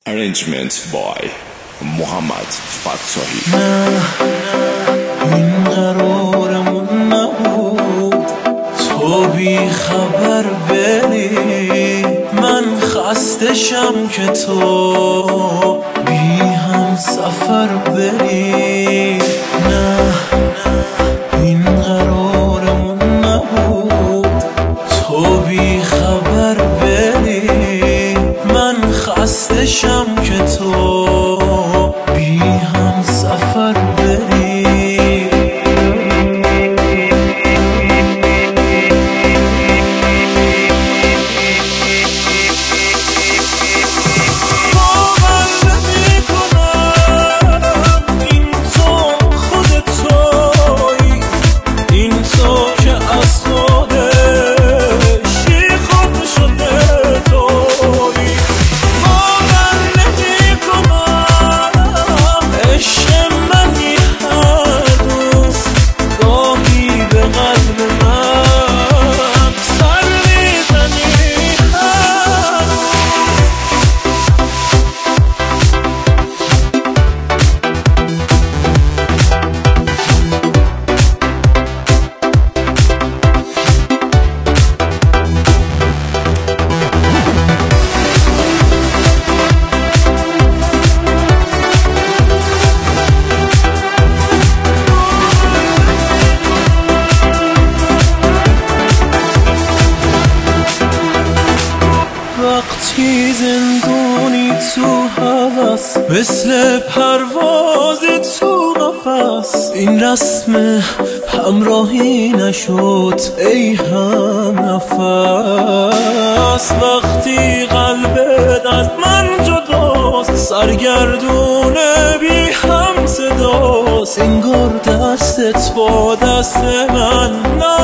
Arrangement by محمد فتاحی. نه این قرارمون نبود تو بی خبر بری، من خستشم که تو بی هم سفر بری. نه این قرارمون نبود تو بی خبر بری، من خستشم که تو بی هم سفر بری. وقتی زندونی تو هوس، مثل پروازی تو قفس، این رسم همراهی نشد ای هم نفس. وقتی قلبت از من جداست، سرگردونه بی هم صداست، انگار دستت با دست من